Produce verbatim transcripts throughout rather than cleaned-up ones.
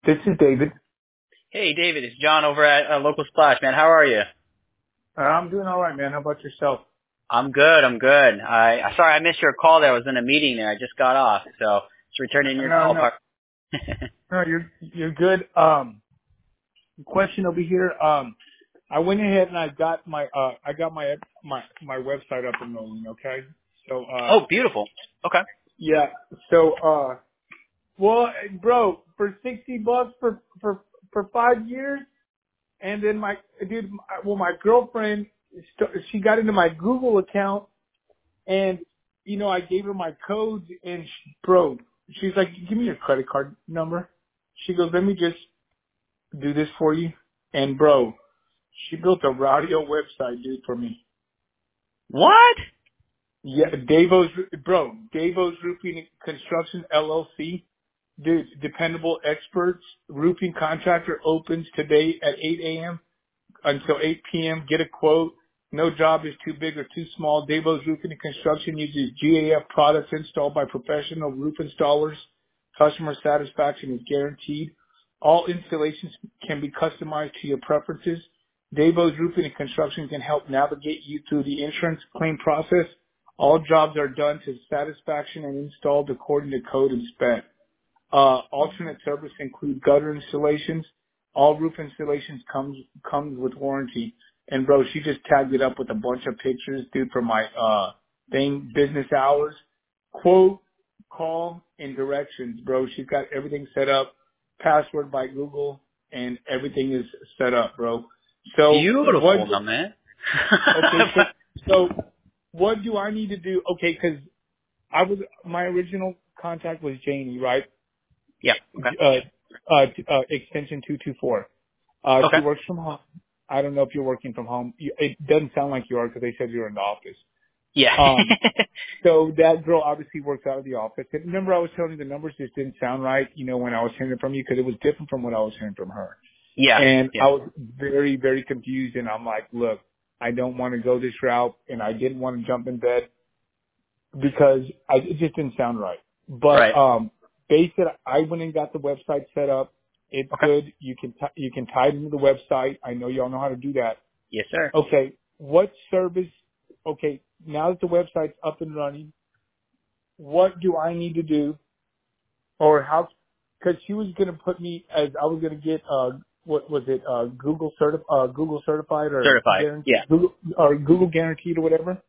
This is David. Hey, David, it's John over at uh, Local Splash, man. How are you? Uh, I'm doing all right, man. How about yourself? I'm good. I'm good. I, I sorry I missed your call there. I was in a meeting there. I just got off, so just returning your No, call. no, no. You're you're good. Um, question over here. Um, I went ahead and I got my uh I got my my my website up and rolling. Okay. So uh Oh, beautiful. Okay. yeah. So uh well, bro, for sixty bucks for for for five years, and then my dude, my, well, my girlfriend, st- she got into my Google account. And, you know, I gave her my codes and she, bro, she's like, give me your credit card number. She goes, let me just do this for you. And bro, she built a radio website, dude, for me. What? Yeah, Davos, bro, Davos Roofing and Construction L L C. Dude, dependable experts. Roofing contractor opens today at eight a.m. until eight p.m. Get a quote. No job is too big or too small. Davos Roofing and Construction uses G A F products installed by professional roof installers. Customer satisfaction is guaranteed. All installations can be customized to your preferences. Davos Roofing and Construction can help navigate you through the insurance claim process. All jobs are done to satisfaction and installed according to code and spec. Uh, alternate service include gutter installations. All roof installations comes comes with warranty. And bro, she just tagged it up with a bunch of pictures, dude, for my uh thing, business hours, quote, call, and directions, bro. She's got everything set up, password by Google, and everything is set up, bro. So Beautiful, what? my man. Okay, so, so what do I need to do? Okay, because I was my original contact was Janie, right? Yeah. Okay. Uh, uh, uh, extension two two four. Uh, Okay. she works from home. I don't know if you're working from home. You, it doesn't sound like you are because they said you're in the office. Yeah. Um, so that girl obviously works out of the office. And remember I was telling you the numbers just didn't sound right, you know, when I was hearing it from you because it was different from what I was hearing from her. yeah. And Yeah. I was very, very confused. And I'm like, look, I don't want to go this route. And I didn't want to jump in bed because I, it just didn't sound right. But, Right. um, basically I went and got the website set up. It's Okay. good. You can, t- you can tie it into the website. I know y'all know how to do that. Yes, sir. Okay. What service, okay, now that the website's up and running, what do I need to do or how, cause she was going to put me as, I was going to get, uh, what was it, uh, Google certi- uh, Google certified or Certified. guaranteed, Yeah. Google, or Google guaranteed or whatever.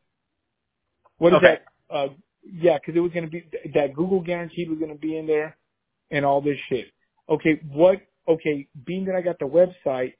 What is Okay. that? Uh, yeah, cause it was going to be, that Google guaranteed was going to be in there and all this shit. Okay. What, okay, being that I got the website,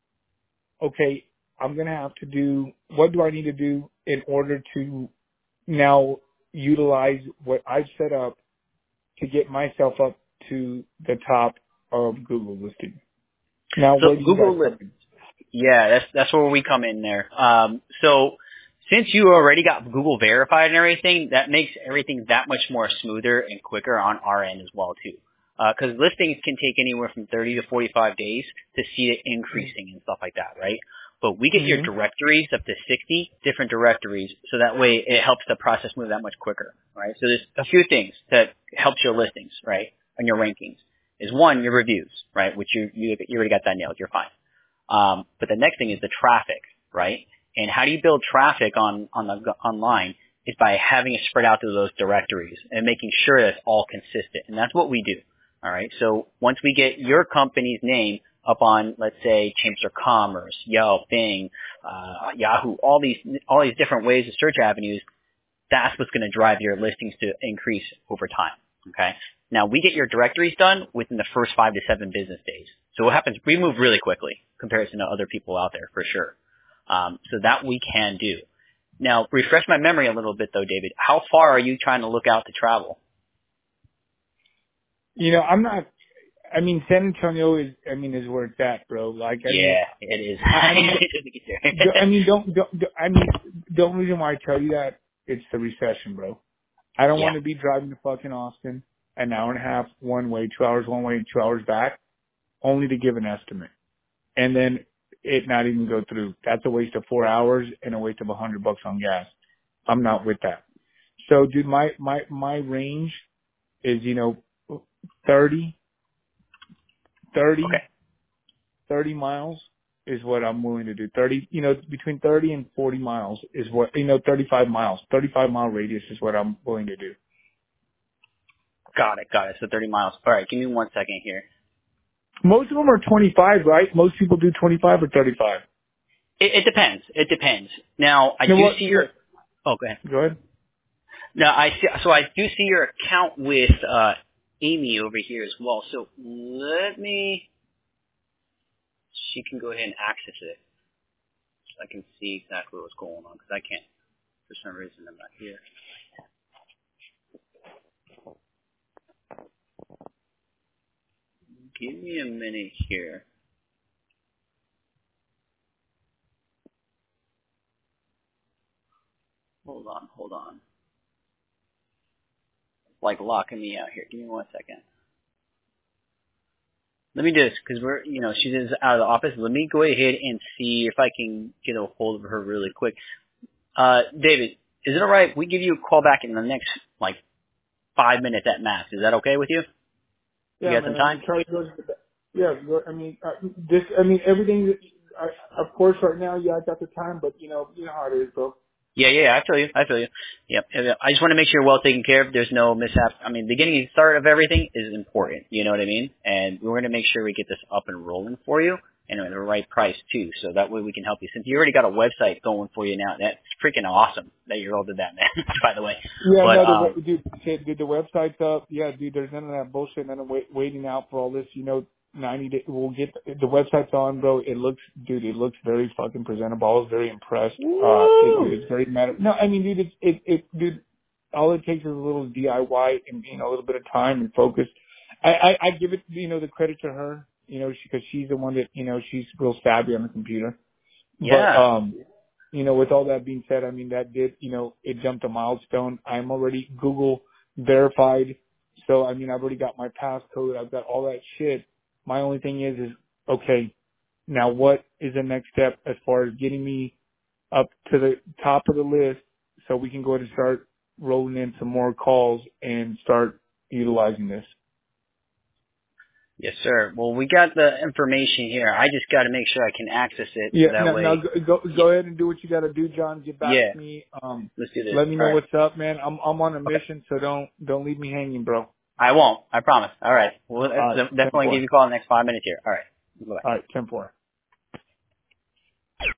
okay, I'm going to have to do, what do I need to do in order to now utilize what I've set up to get myself up to the top of Google listing? Now, So where do you guys Google come list. in? Yeah, that's that's where we come in there. Um, so since you already got Google verified and everything, that makes everything that much more smoother and quicker on our end as well too. Because listings can take anywhere from thirty to forty-five days to see it increasing and stuff like that, right? But we get your Mm-hmm. directories up to sixty different directories, so that way it helps the process move that much quicker, right? So there's a few things that helps your listings, right, and your rankings. Is one, your reviews, right, which you you, you already got that nailed. You're fine. Um, but the next thing is the traffic, right? And how do you build traffic on, on the, online is by having it spread out through those directories and making sure that it's all consistent. And that's what we do. All right. So once we get your company's name up on, let's say, Champs of Commerce, Yelp, Bing, uh, Yahoo, all these, all these different ways of search avenues, that's what's going to drive your listings to increase over time. Okay. Now we get your directories done within the first five to seven business days. So what happens? We move really quickly compared to other people out there for sure. Um, so that we can do. Now refresh my memory a little bit though, David. How far are you trying to look out to travel? You know, I'm not, I mean, San Antonio is, I mean, is where it's at, bro. Like, I mean, Yeah, it is. I, I mean, do- I mean, don't, don't, don't, I mean, the only reason why I tell you that, it's the recession, bro. I don't Yeah. want to be driving to fucking Austin an hour and a half one way, two hours one way, two hours back, only to give an estimate. And then it not even go through. That's a waste of four hours and a waste of a hundred bucks on gas. I'm not with that. So dude, my, my, my range is, you know, thirty thirty, Okay. thirty miles is what I'm willing to do. thirty, you know, between thirty and forty miles is what, you know, thirty-five miles, thirty-five mile radius is what I'm willing to do. Got it. Got it. So thirty miles. All right. Give me one second here. Most of them are twenty-five, right? Most people do twenty-five or thirty-five. It, it depends. It depends. Now, I You know do what? see your. Oh, go ahead. Go ahead. Now, I see. So I do see your account with uh, Amy over here as well. So let me. She can go ahead and access it, so I can see exactly what's going on. Because I can't, for some reason, I'm not here. Give me a minute here. Hold on, hold on. Like locking me out here. Give me one second. Let me do this, because we're, you know, she's out of the office. Let me go ahead and see if I can get a hold of her really quick. Uh, David, is it alright? We give you a call back in the next, like, five minutes at max. Is that okay with you? Yeah, You got man. some I time? mean, try to go. To the, yeah, go, I mean, uh, this. I mean, everything. that- I, of course, right now, yeah, I got the time, but you know, you know how it is, bro. Yeah, yeah, I feel you. I feel you. Yep. I just want to make sure you're well taken care of. There's no mishap. I mean, beginning and start of everything is important. You know what I mean? And we're going to make sure we get this up and rolling for you and at the right price too. So that way we can help you. Since you already got a website going for you now, that's freaking awesome that you all did that, man. By the way. Yeah, But no, the um, we- dude, shit, dude, the website's up. Yeah, dude, there's none of that bullshit. None of wait, waiting out for all this. You know, ninety days. We'll get the website's on, bro. It looks, dude, it looks very fucking presentable. I was very impressed. Uh, it, woo! dude, it's very matter. No, I mean, dude, it's it, it, dude. All it takes is a little D I Y and you know a little bit of time and focus. I, I, I give it, you know, the credit to her. You know, because she's the one that you know she's real savvy on the computer. But Yeah. um, you know, with all that being said, I mean that did, you know, it jumped a milestone. I'm already Google verified, so I mean I've already got my passcode. I've got all that shit. My only thing is, is okay. Now what is the next step as far as getting me up to the top of the list so we can go ahead and start rolling in some more calls and start utilizing this? Yes, sir. Well, we got the information here. I just got to make sure I can access it so Yeah, that now, now way. go, go go ahead and do what you got to do, John. Get back Yeah. to me. Um, Let's do this. let me All know right. what's up, man. I'm I'm on a Okay. mission, so don't don't leave me hanging, bro. I won't. I promise. All right. We'll All right, uh, ten definitely give four. you a call in the next five minutes here. All right. Bye-bye. All right, ten four.